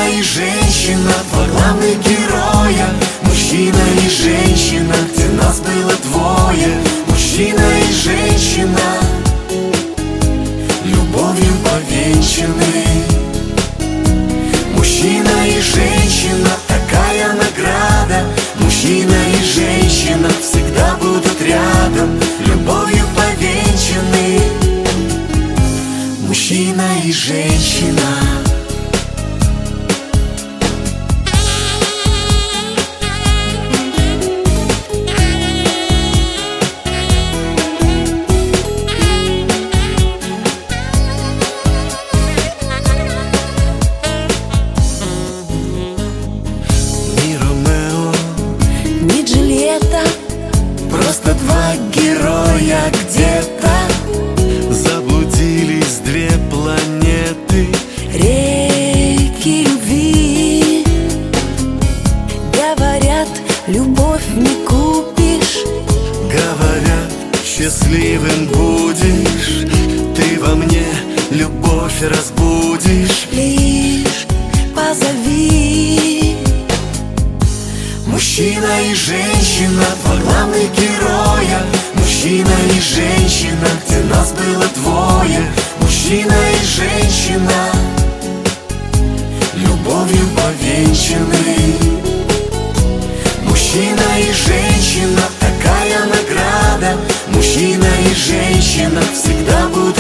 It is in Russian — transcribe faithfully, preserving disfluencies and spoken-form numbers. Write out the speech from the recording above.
и женщина, два главных героя. Мужчина и женщина, где нас было двое. Мужчина и женщина, любовью повенчаны. Мужчина и женщина, такая награда. Мужчина и женщина всегда будут рядом, любовью повенчаны. Мужчина и женщина. Просто два героя где-то заблудились две планеты. Реки любви говорят, любовь не купишь. Говорят, счастливым будешь. Ты во мне любовь разбудишь. Лишь позови. Мужчина и женщина, два главных героя. Мужчина и женщина, где нас было двое. Мужчина и женщина, любовью повенчаны. Мужчина и женщина, такая награда. Мужчина и женщина всегда будут